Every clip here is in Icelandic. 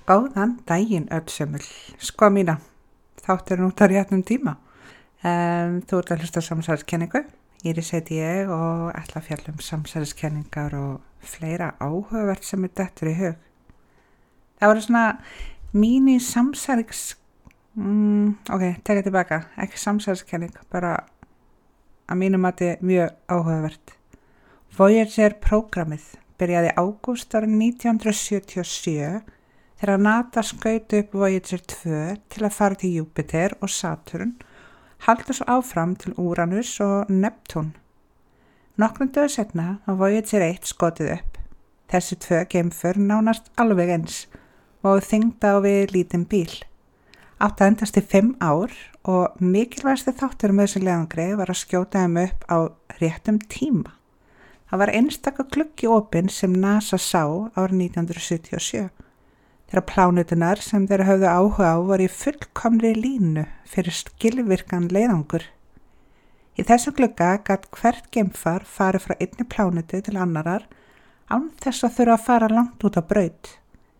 Góðan daginn öllsömmul, sko mína, þáttur út á réttum tíma. Þú ert að hlusta á samsæriskenningu, Íris heiti ég og ætla að fjalla samsæriskenningar og fleira áhugavert sem dettur í hug. Það voru svona míní tekja tilbaka, ekki samsæriskenning, bara að mínum mati mjög áhugavert. Voyager-prógrammið byrjaði ágúst árið 1977 þegar NASA skaut upp Voyager 2 til að fara til Júpíter og Saturn, halda svo áfram til Úranus og Neptún. Nokkrum dögum seinna var Voyager 1 skotið upp. Þessi tvö geimför nánast alveg eins og þyngda á við lítinn bíl. Átti að endast í 5 ár og mikilvægasti þáttur með þessu leiðangri var að skjóta þeim upp á réttum tíma. Það var einstaka gluggi opinn sem NASA sá árið 1977. Þegar plánetunar sem þeir höfðu áhuga á voru í fullkomri línu fyrir skilvirkan leiðangur. Í þessum glugga gat hvert geimfar farið frá einni plánetu til annarar án þess að þurfa að fara langt út á braut.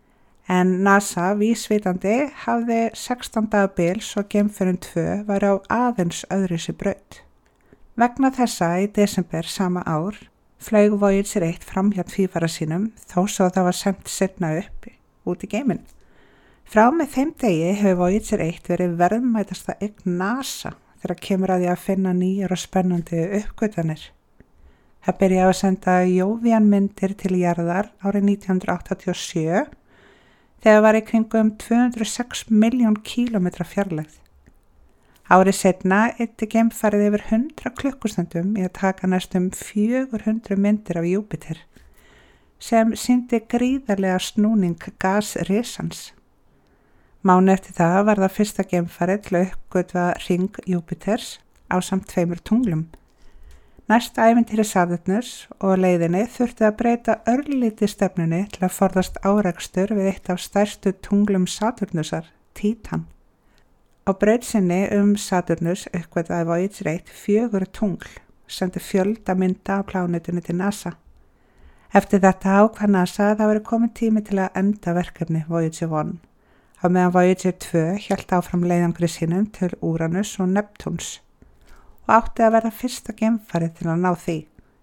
En NASA vísvitandi hafði 16 daga bil svo geimförin 2 var á aðeins öðruvísi braut. Vegna þessa í desember sama ár flaug Voyager 1 framhjá tvífara sínum þó svo það var sent seinna upp út í geiminn. Frá með þeim degi hefur Voyager 1 verið verðmætasta eign NASA þegar kemur að því að finna nýjar og spennandi uppgötvanir. Það byrjaði að senda Jovian myndir til jarðar árið 1987 þegar var í kringum 206 miljón kílómetra fjarlægð. Árið seinna eyddi geimfarið yfir 100 klukkustundum í að taka næstum 400 myndir af Júpíter sem sýndi gríðarlega snúning gasrisans. Mánuð eftir það var það fyrsta geimfarið til að uppgötva hring Júpíters ásamt 2 tunglum. Næsta ævintýri Saturnus og leiðinni þurfti að breyta örlítið stefnunni til að forðast árekstur við eitt af stærstu tunglum Saturnusar, Títan. Á braut sinni Saturnus uppgötvaði Voyager 1 4 tungl, sendi fjölda mynda á plánetunni til NASA. Eftir þetta ákvað NASA að það væri kominn tími til að enda verkefni Voyager 1, á meðan Voyager 2 hélt áfram leiðangri sínum til Úranus og Neptúns og átti að verða fyrsta geimfarið til að ná því.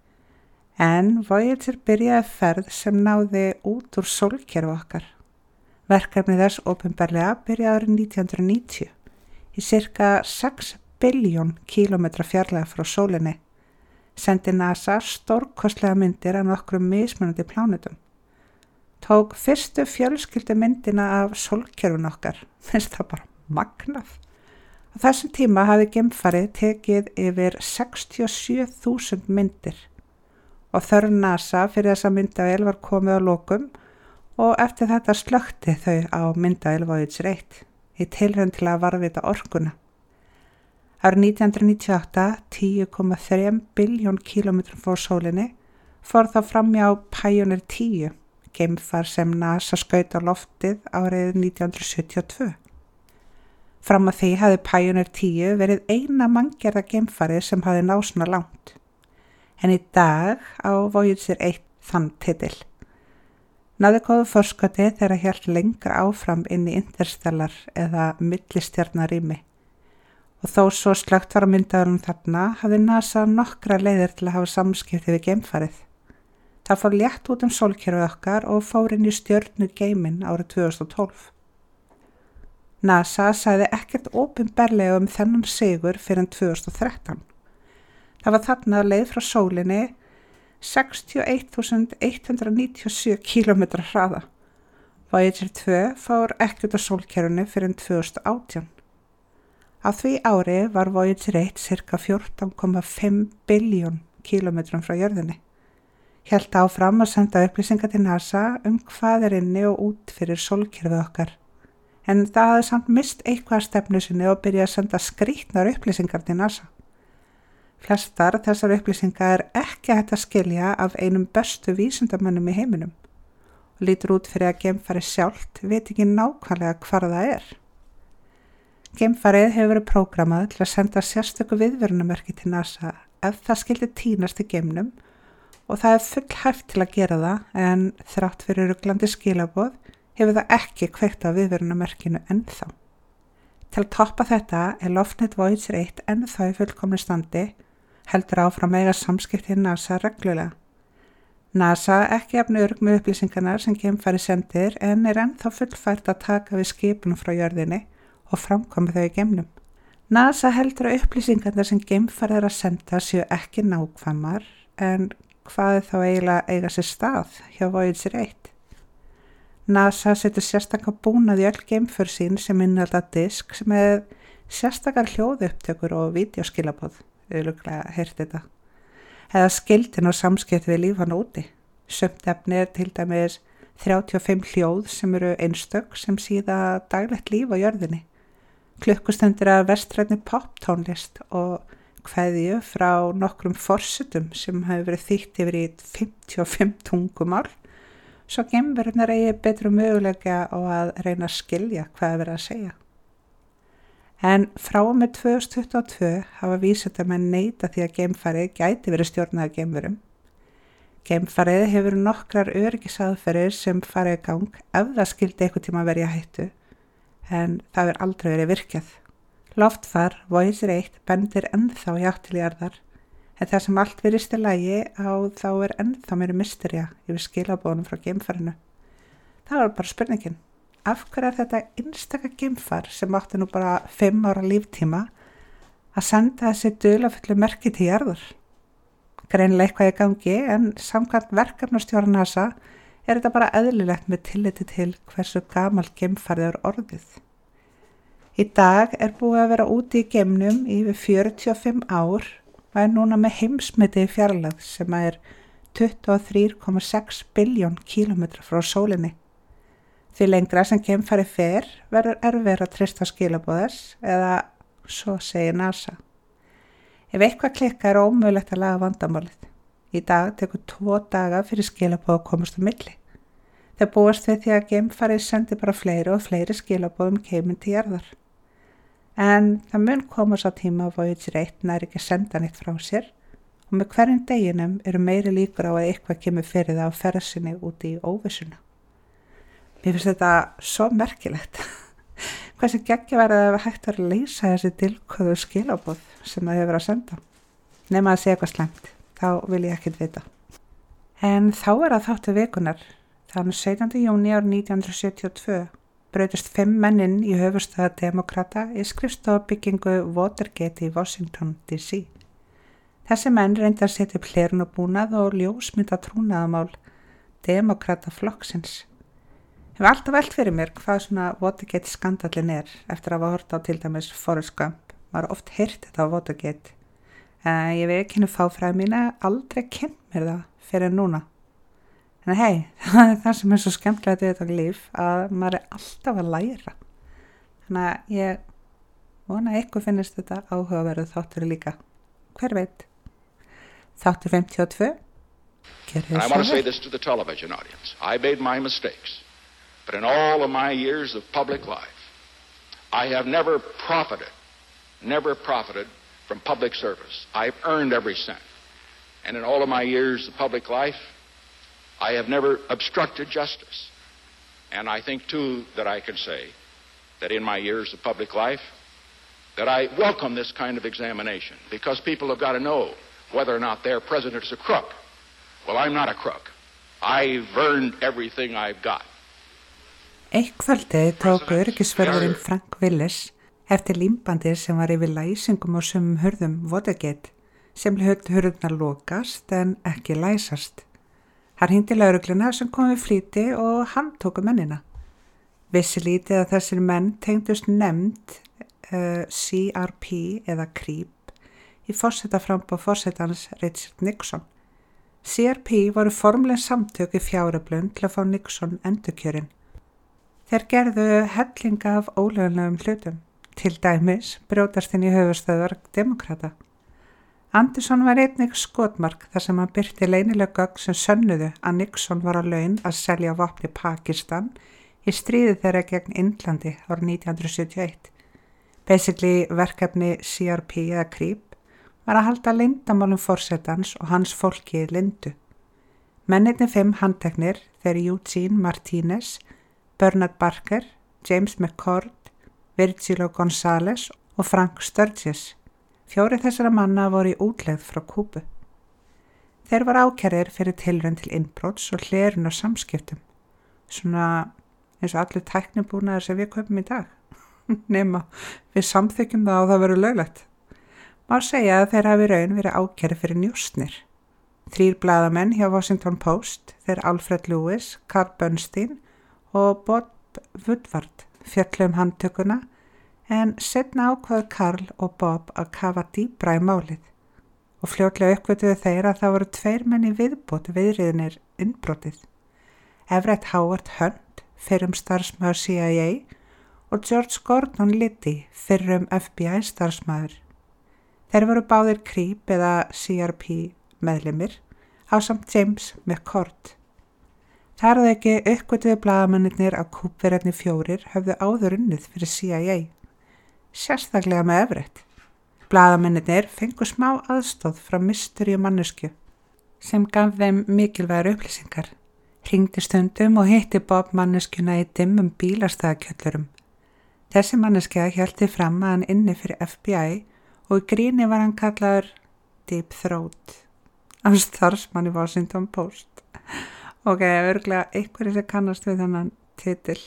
En Voyager byrjaði ferð sem náði út úr sólkerfi okkar. Verkefni þess opinberlega byrjaði árið 1990 í sirka 6 billjón kílómetra fjarlægð frá sólinni. Sendi NASA stórkostlega myndir af nokkrum mismunandi plánetum. Tók fyrstu fjölskyldu myndina af sólkerfinu okkar, finnst það bara magnað. Á þessum tíma hafði geimfarið tekið yfir 67.000 myndir og þörf NASA fyrir þessa myndavél var komið á lokum og eftir þetta slökkti þau á myndavél Voyager 1 í tilraun til að varðveita orkuna. Árið 1998, 10,3 billjón kílómetrum frá sólinni, fór þá framhjá Pioneer 10, geimfar sem NASA skaut á loftið árið 1972. Fram að því hafði Pioneer 10 verið eina manngerða geimfarið sem hafði náð svona langt. En í dag á Voyager 1 þann titil. Náði góðu forskoti þegar hélt lengra áfram inn í interstellar eða millistjarnarými. Og þó svo slökkt var á myndavélum þarna hafði NASA nokkra leiðir til að hafa samskipti við geimfarið. Það fór létt út sólkerfið okkar og fór inn í stjörnugeiminn árið 2012. NASA sagði ekkert opinberlega þennan sigur fyrir en 2013. Það var þarna leið frá sólinni 61.197 km hraða. Voyager 2 fór ekkert á sólkerfinu fyrir en 2018. Á því ári var Voyager 1 cirka 14,5 billjón kílómetrum frá jörðinni. Hélt áfram að senda upplýsingar til NASA hvað inni og út fyrir sólkerfið okkar. En það hafði samt mist eitthvað stefnu sinni og byrjaði að senda skrýtnar upplýsingar til NASA. Flestar þessar upplýsingar ekki hægt að skilja af einum bestu vísindamönnum í heiminum og lítur út fyrir að geimfarið sjálft veit ekki nákvæmlega hvar það er. Geimfarið hefur verið prógramað til að senda sérstöku viðvörunarmerki til NASA ef það skyldi týnast í geimnum og það full hægt til að gera það en þrátt fyrir ruglandi skilaboð hefur það ekki kveikt á viðvörunarmerkinu ennþá. Til að toppa þetta Loftnet Voyager 1 ennþá í fullkomnu standi, heldur áfram eiga samskipti NASA reglulega. NASA ekki jafn örugg með upplýsingarnar sem geimfari sendir en ennþá fullfært að taka við skipunum frá jörðinni og framkomi þau í geimnum. NASA heldur að upplýsingarnar sem geimfari að senda séu ekki nákvæmar, en hvað þá eiginlega eiga sér stað hjá Voyager 1? NASA setur sérstakar búnað í öll geimför sín sem innihalda disk sem er sérstakar hljóðupptökur og vídeoskilaboð, auðvitað heyrt þetta, eða skildin og samskipti við lífan úti. Sumt efni til dæmis 35 hljóð sem eru einstök sem síða daglegt líf á jörðinni, klukkustundir af vestrænni poptónlist og kveðju frá nokkrum forsetum sem hefur verið þýtt yfir í 55 tungumál, svo geimverurnar eigi betri möguleika á að reyna að skilja hvað er verið að segja. En frá og með 2022 hafa vísindamenn neitað því að geimfarið gæti verið stjórnað af geimverum. Geimfarið hefur nokkrar öryggisaðferðir sem farið í gang ef það skildi einhvern tíma verið í hættu, en það hefur aldrei verið virkjað. Loftfar Voyager 1 bendir ennþá í átt til jarðar, en það sem allt virðist í lagi þá ennþá meiri mystería yfir skilabóðunum frá geimfarinu. Það var bara spurningin. Af hverju þetta einstaka geimfar sem átti nú bara 5 ára líftíma að senda þessi dularfullu merki til jarðar? Greinilega eitthvað í gangi, en samkvæmt verkefnastjóra NASA þetta bara eðlilegt með tilliti til hversu gamalt geimfarið er orðið. Í dag búið að vera úti í geimnum yfir 45 ár og núna með heimsmeti í fjarlægð sem 23,6 billjón kílómetra frá sólinni. Því lengra sem geimfari fer verður erfiðara að treysta skilaboðs eða svo segir NASA. Ef eitthvað klikkar ómögulegt að laga vandamálið. Í dag tekur 2 daga fyrir skilaboð að komast á milli. Þeir búast við því að geimfarið sendi bara fleiri og fleiri skilaboð geiminn til jarðar. En það mun koma sá tíma að Voyager 1 nær ekki að senda neitt frá sér og með hverjum deginum eru meiri líkur á að eitthvað kemur fyrir það á ferð sinni út í óvissuna. Mér finnst þetta svo merkilegt. Hversu geggjað væri að hægt að leysa þessi dilkóðu skilaboð sem það hefur að senda. Nema að segja eitthvað slæmt, þá vil ég ekkert vita. En þá það þáttu vikunar. Þannig 17. júní árið 1972 brautust 5 menn inn í höfuðstöð demókrata í skrifstofubyggingu Watergate í Washington, D.C. Þessi menn reyndu að setja upp hlerunarbúnað og ljósmynda trúnaðarmál demókrataflokksins. Hef alltaf velt fyrir mér hvað svona Watergate skandallinn eftir að hafa hort á til dæmis Forrest Gump. Maður oft heyrt þetta á Watergate. Ég veit ekki henni fáfræði mína aldrei kynnt mér það fyrir núna. En hei, það sem svo skemmtilegt við þetta líf að maður alltaf að læra. Þannig að ég vona að ykkur finnist þetta áhugaverð þáttur líka. Hver veit? Þáttur 52. And I want to say this to the television audience. I made my mistakes. But in all of my years of public life, I have never profited from public service. I've earned every cent. And in all of my years of public life, I have never obstructed justice. And I think, too, that I can say that in my years of public life, that I welcome this kind of examination because people have got to know whether or not their president is a crook. Well, I'm not a crook. I've earned everything I've got. Eitt kvöldið tók öryggisvörðurinn Frank Willis eftir límbandið sem var yfir læsingum og sumum hurðum Watergate sem hurðurnar lokast en ekki læsast. Hann hringdi lögregluna sem kom við flýti og hann tóku mennina. Vissi lítið að þessir menn tengdust nefnd CRP eða CREEP í forsetaframboð forsetans Richard Nixon. CRP voru formleg samtök í fjáröflun til að fá Nixon endurkjörinn. Þeir gerðu hellinga af ólöglegum hlutum, til dæmis brjótast inn í höfuðstöðvar demókrata. Anderson var einnig skotmark þar sem hann birti leynileg gögn sem sönnuðu að Nixon var á laun að selja vopni Pakistan í stríði þeirra gegn Indlandi árið 1971. Basically verkefni CRP eða CREEP var að halda leyndamálum forsetans og hans fólki leyndu. Mennirnir 5 handteknir þeir Eugene Martinez, Bernard Barker, James McCord, Virgilio González og Frank Sturgis. 4 þessara manna voru í útlegð frá Kúbu. Þeir voru ákærðir fyrir tilraun til innbrots og hlerun á samskiptum. Svona eins og allir tæknibúnaðir sem við kaupum í dag. Nema við samþykjum það og það verður löglegt. Má segja að þeir hafi raun verið ákærðir fyrir njósnir. 3 blaðamenn hjá Washington Post, þeir Alfred Lewis, Carl Bernstein og Bob Woodward fjöllu handtökuna, en seinna ákváðu Carl og Bob að kafa dýpra í málið og fljótlega uppgötuðu þeir að það voru 2 menn í viðbót viðriðnir innbrotið. Everett Howard Hunt, fyrrum starfsmaður CIA og George Gordon Liddy, fyrrum FBI starfsmaður. Þeir voru báðir Creep eða CRP meðlimir ásamt James McCord. Þar að ekki uppgötuðu blaðamennirnir að Kúbverjarnir 4 höfðu áður unnið fyrir CIA, sérstaklega með Everett. Blaðamennirnir fengu smá aðstóð frá mysteríu manneskju sem gaf þeim mikilvægar upplýsingar. Hringdi stundum og hitti Bob manneskjuna í dimmum bílastæðakjöllurum. Þessi manneskja hélti fram að hann inni fyrir FBI og í gríni var hann kallaður Deep Throat af starfsmann í Washington Post. Ok, örgulega einhverju sem kannast við þennan titil.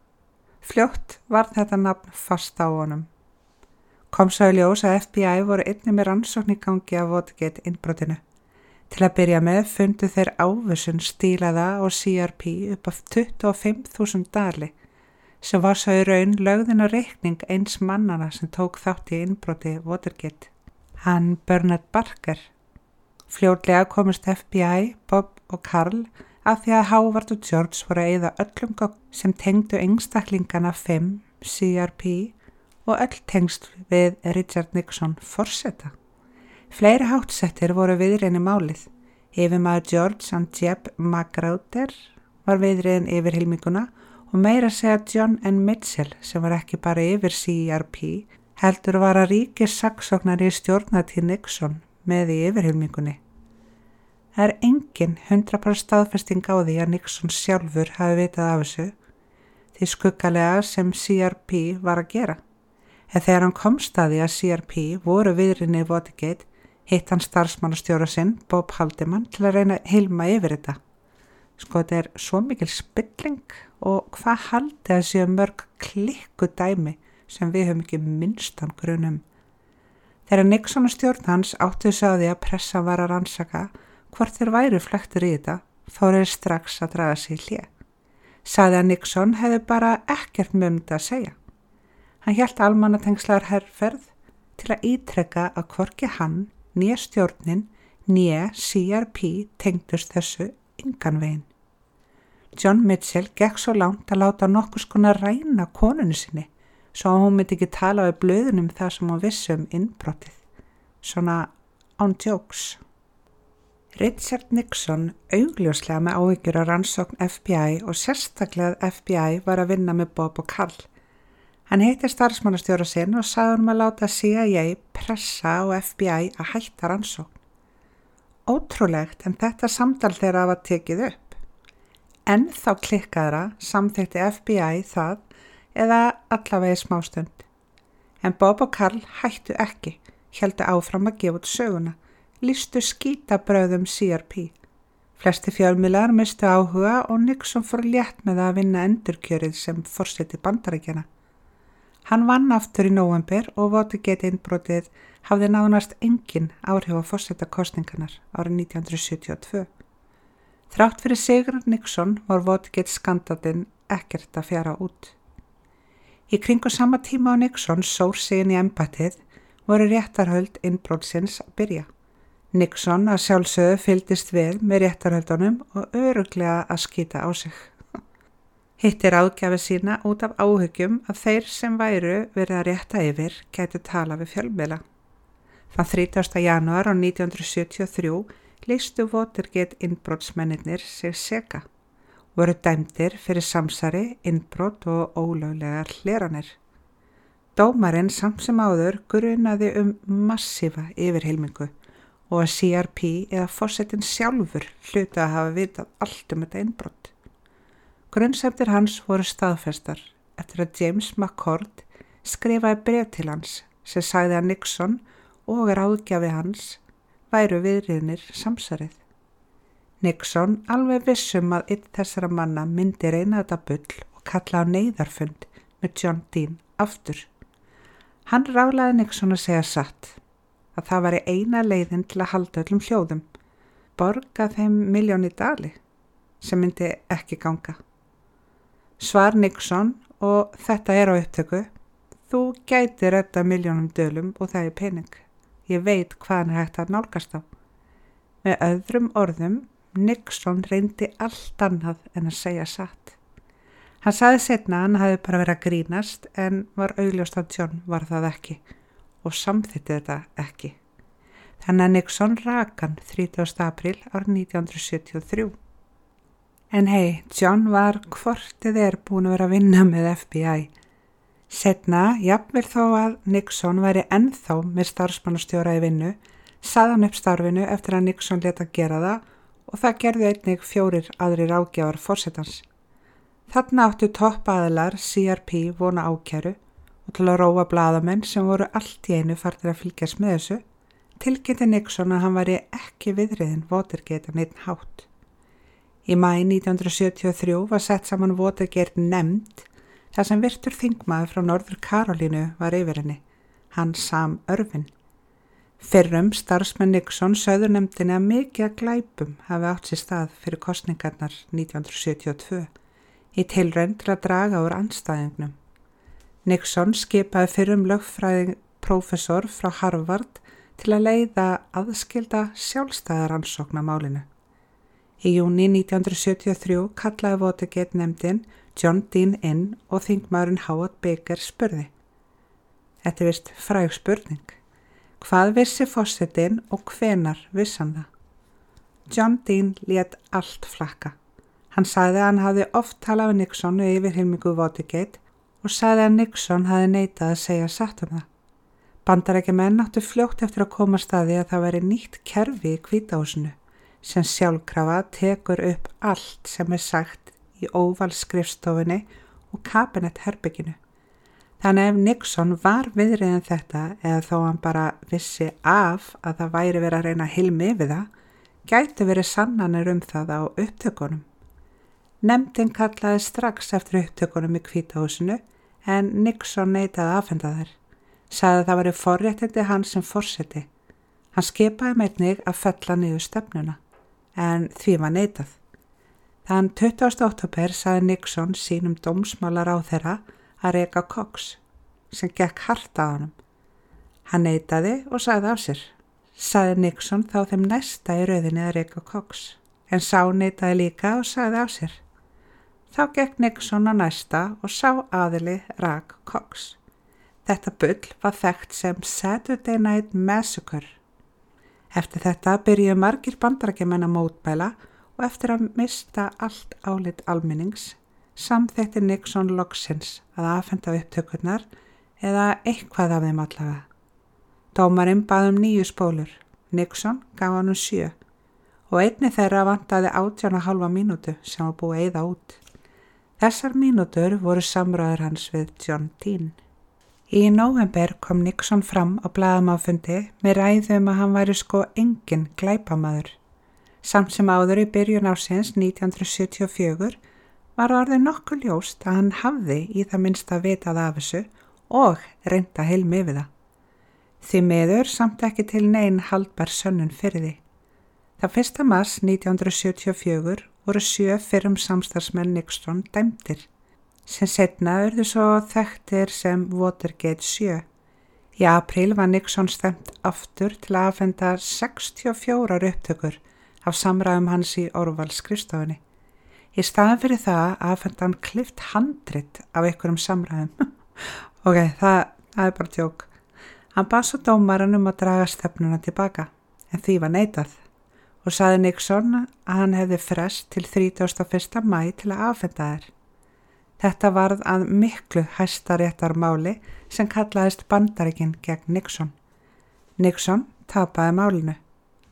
Fljótt var þetta nafn fast á honum. Kom svo í ljós að FBI voru einnig með rannsókn í gangi af Watergate innbrotinu. Til að byrja með fundu þeir ávísun stílaða og CRP upp af 25.000 dali sem var svo í raun lögðin á reikning eins mannana sem tók þátt í innbroti Watergate. Hann Bernard Barker. Fljótlega komust FBI, Bob og Carl af því að Howard og George voru að eyða öllum gögn sem tengdu einstaklingana 5, CRP og öll tengst við Richard Nixon forseta. Fleiri háttsettir voru viðriðin í málið. Yfirmaður George and Jeb Magruder var viðriðin yfir hilminguna og meira segja John N. Mitchell sem var ekki bara yfir CRP, heldur var að ríkissaksóknari í stjórnartíð Nixon með í yfirhylmingunni. Það engin 100% staðfesting á því að Nixon sjálfur hafi vitað af þessu, því skuggalega sem CRP var að gera. En þegar hann komst að því að CRP voru viðriðin í Watergate, hitt hann starfsmannastjóra sinn, Bob Haldeman, til að reyna að hilma yfir þetta. Sko, þetta er svo mikil spilling og hvað haldi að séu mörg klikku dæmi sem við höfum ekki minnstan grunum. Þegar Nixon og stjórn hans áttu þess að því að pressa var að rannsaka hvort þeir væru flektur í þetta, fóru þeir strax að draga sig í hlé. Sagði að Nixon hefði bara ekkert með þetta að segja. Hann hélt almannatengslar herferð til að ítrekka að hvorki hann, né stjórnin, né CRP tengdust þessu engan veginn. John Mitchell gekk svo langt að láta nokkurs konar ræna konunni sinni, svo að hún myndi ekki tala við blöðunum það sem hún vissi innbrotið. Svona on jokes. Richard Nixon augljóslega með áhyggjur af rannsókn FBI og sérstaklega að FBI var að vinna með Bob og Carl. Hann hitti starfsmannastjóra sinn og sagði hann að láta CIA pressa á FBI að hætta rannsókn. Ótrúlegt en þetta samtal þeirra var tekið upp. En þá klikkaðra samþykti FBI það eða allavega í smástund. En Bob og Carl hættu ekki, héldu áfram að gefa út söguna, lýstu skítabröðum CRP. Flesti fjölmiðlar mistu áhuga og Nixon fór létt með að vinna endurkjörið sem forseti Bandaríkjanna. Hann vann aftur í nóvember og Watergate innbrotið hafði nánast engin áhrif á forsetakosningarnar árið 1972. Þrátt fyrir sigur Nixon var Watergate skandallinn ekkert að fjara út. Í kringu sama tíma á Nixon sór sig inn í embættið voru réttarhöld innbrotsins að byrja. Nixon að sjálfsögðu fylgdist vel með réttarhöldunum og örugglega að skýta á sig. Hittir ráðgjafi sína út af áhyggjum að þeir sem væru verið að rétta yfir gætu tala við fjölmiðla. Þann 30. janúar á 1973 lýstu Watergate innbrotsmennirnir sig seka, voru dæmdir fyrir samsari, innbrot og ólöglegar hleranir. Dómarinn samt sem áður grunaði massífa yfirhylmingu og að CRP eða forsetinn sjálfur hlutu að hafa vitað allt þetta innbrot. Grunsemdir hans voru staðfestar eftir að James McCord skrifaði bréf til hans sem sagði að Nixon og ráðgjafi hans væru viðriðnir samsarið. Nixon alveg vissum að einn þessara manna myndi reyna þetta bull og kalla á neyðarfund með John Dean aftur. Hann ráðlaði Nixon að segja satt, að það væri eina leiðin til að halda öllum hljóðum, borga þeim $1,000,000 sem myndi ekki ganga. Svar Nixon, og þetta er á upptöku: þú gæti redda $1,000,000 og það er pening. Ég veit hvað hann er hægt að nálgast á. Með öðrum orðum, Nixon reyndi allt annað en að segja satt. Hann sagði seinna að hann hafði bara verið að grínast en var augljóst að John var það ekki og samþykkti þetta ekki. Þannig að Nixon rak hann 30. apríl árið 1973. En hei, John var hvort eð búin að vera að vinna með FBI. Seinna, jafnvel þó að Nixon væri ennþá með starfsmannastjóra í vinnu, sagði hann upp starfinu eftir að Nixon lét að gera það og það gerðu einnig 4 aðrir ágjafar forsetans. Þarna áttu toppaðilar CRP vona ákæru og til að róa blaðamenn sem voru allt í einu farnir að fylgjast með þessu, tilkynnti Nixon að hann væri ekki viðriðin Watergate á neinn hátt. Í maí 1973 var sett saman Watergate nefnd þar sem virtur þingmaður frá Norður Karolínu var yfir henni, hann Sam Ervin. Fyrrum starfsmenn Nixon sögðu nefndinni að mikið að glæpum hafi átt sér stað fyrir kosningarnar 1972 í tilraun til að draga úr andstæðingnum. Nixon skipaði fyrrum lögfræðing prófessor frá Harvard til að leiða aðskilda sjálfstæðaransókn á málinu. Í júní 1973 kallaði Watergate nefndin John Dean inn og þingmaðurinn Howard Baker spurði. Þetta er vist fræg spurning. Hvað vissi forsetinn og hvenar vissi hann það? John Dean lét allt flakka. Hann sagði að hann hafði oft talað við Nixon yfir hilmingu Watergate og sagði að Nixon hafði neitað að segja satt um það. Bandarækjamenn áttu fljótt eftir að koma staði að það væri nýtt kerfi í Hvíta húsinu sem sjálfkrafa tekur upp allt sem er sagt í óvalskrifstofunni og kabinetherberginu. Þannig ef Nixon var viðriðin þetta eða þó hann bara vissi af að það væri verið að reyna hilmi yfir það, gæti verið sannanir um það á upptökunum. Nefndin kallaði strax eftir upptökunum í Hvíta húsinu en Nixon neitaði að afhenda þær. Sagði að það væri forréttindi hans sem forseti. Hann skipaði einnig að fella niður stefnuna, en því var neitað. Þann 20. október sagði Nixon sínum dómsmálaráðherra að reka Cox, sem gekk hart að honum. Hann neitaði og sagði af sér. Sagði Nixon þá þeim næsta í röðinni að reka Cox, en sá neitaði líka og sagði af sér. Þá gekk Nixon á næsta og sá aðili rak Cox. Þetta bull var þekkt sem Saturday Night Massacre. Eftir þetta byrjuðu margir bandarækjamenn að mótmæla og eftir að mista allt álit almennings samþykkti Nixon loksins að afhenda upptökurnar eða eitthvað af þeim allavega. Dómarinn bað 9 spólur, Nixon gaf honum 7 og einni þeirra vantaði 18,5 mínútu sem var búið að eyða út. Þessar mínútur voru samræður hans við John Dean. Í nóvember kom Nixon fram á blaðamannafundi með ræðu að hann væri engin glæpamaður. Samt sem áður í byrjun ársins 1974 var orðið nokkuð ljóst að hann hafði í það minnsta vitað af þessu og reynda heilmi yfir það. Því miður samt ekki til nein haldbær sönnun fyrir því. Það 1. mars 1974 voru 7 fyrrum samstarfsmenn Nixon dæmdir, sem seinna urðu svo þekktir sem Watergate 7. Í apríl var Nixon stemt aftur til að afhenda 64 upptökur af samræðum hans í orðvalsskrifstofunni. Í staðan fyrir það afhenda hann klift handrit af einhverjum samræðum. Ok, það er bara djók. Hann bað svo dómarann að draga stefnuna tilbaka, en því var neitað og sagði Nixon að hann hefði frest til 31. maí til að afhenda þær. Þetta varð að miklu hæstaréttarmáli sem kallaðist Bandaríkin gegn Nixon. Nixon tapaði málinu.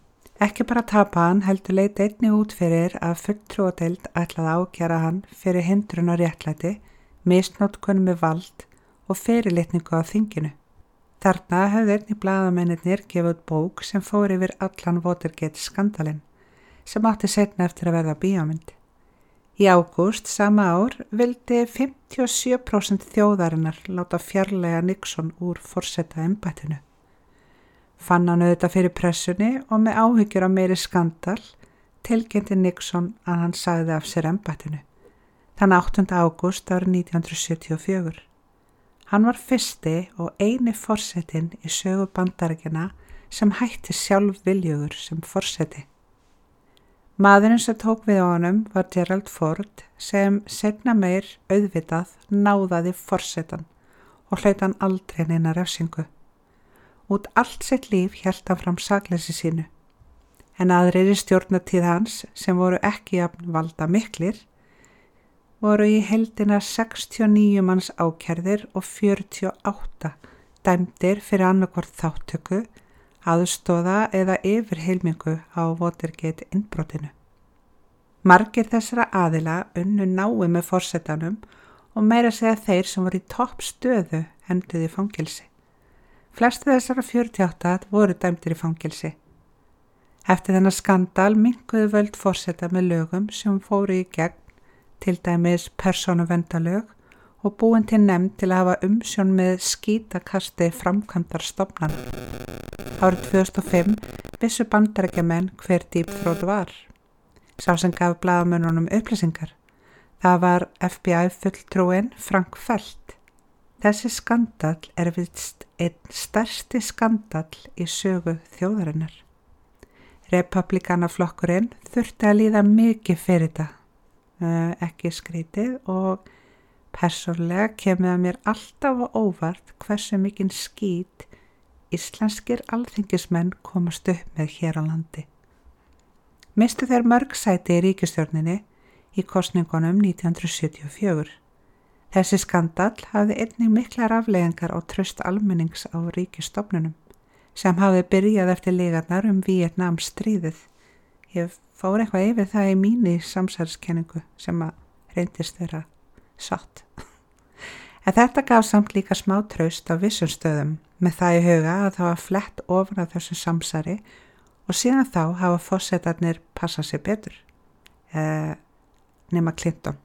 Ekki bara tapa hann, heldur leit einnig út fyrir að fulltrúadeild ætlaði að ákæra hann fyrir hindrun og réttlæti, misnótkun með vald og fyrirlitningu á þinginu. Þarna hefði einnig blaðamennirnir gefið út bók sem fór yfir allan Watergate skandalinn, sem átti seinna eftir að verða bíómynd. Í ágúst sama ár vildi 57% þjóðarinnar láta fjarlæga Nixon úr forsetaembættinu. Fann hann auðvitað fyrir pressunni og með áhyggjur á meiri skandal tilkynnti Nixon að hann sagði af sér embættinu. Þann 8. ágúst árið 1974. Hann var fyrsti og eini forsetinn í sögu Bandaríkjanna sem hætti sjálfviljugur sem forseti. Maðurinn sem tók við honum var Gerald Ford sem seinna meir auðvitað náðaði forsetan og hlaut hann aldrei neina refsingu. Út allt sitt líf hélt hann fram sakleysi sínu, en aðrir í stjórnartíð hans sem voru ekki jafn valda miklir voru í heildina 69 manns ákærðir og 48 dæmdir fyrir annarkvort þáttöku, aðstoða eða yfirheilmingu á Watergate innbrotinu. Margir þessara aðila unnu náið með forsetanum og meira segja þeir sem voru í toppstöðu enduðu í fangelsi. Flesti þessara 48 voru dæmdir í fangelsi. Eftir þennan skandal minnkuðu völd forseta með lögum sem fóru í gegn, til dæmis persónuverndarlög og búin til nefnd til að hafa umsjón með skítakasti framkvæmdarstofnana. Árið 2005 vissu Bandaríkjamenn hver Deep Throat var. Sá sem gaf blaðamönnunum upplýsingar. Það var FBI fulltrúinn Frank Felt. Þessi skandall vist einn stærsti skandall í sögu þjóðarinnar. Republikanaflokkurinn þurfti að líða mikið fyrir þetta, ekki skrítið, og persónlega kemur að mér alltaf á óvart hversu mikinn skít íslenskir alþingismenn komast upp með hér á landi. Mistu þeir mörg sæti í ríkisstjórninni í kosningunum 1974. Þessi skandall hafði einnig miklar afleiðingar á traust almennings á ríkisstofnunum sem hafði byrjað eftir lygarnar Víetnam stríðið. Ég fór eitthvað yfir það í mínu samsæriskenningu sem að reyndist vera satt. En þetta gaf samt líka smá traust á vissum stöðum með það í huga að það var flett ofan af þessu samsæri og síðan þá hafa forsetarnir passað sér betur. Nema Clinton.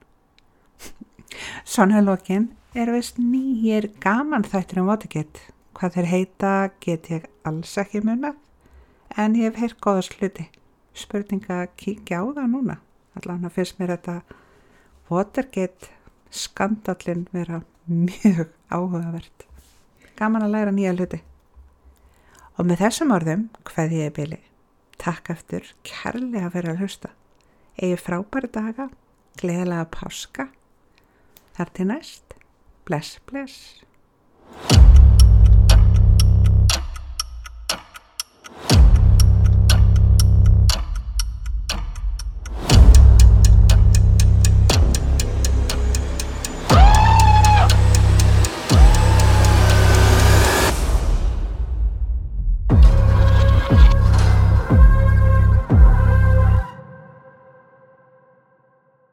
Svona lokin vist nýjir gaman þættir Watergate. Hvað þeir heita get ég alls ekki munað, en ég hef heyrt góða hluti. Spurninga að kíkja á það núna. Allan að finnst mér þetta Watergate skandallinn vera mjög áhugavert. Gaman að læra nýja hluti. Og með þessum orðum kveð ég í bili. Takk aftur kærlega fyrir að hlusta. Eigið frábæra daga, gleðilega páska. Þar til næst. Bless, bless.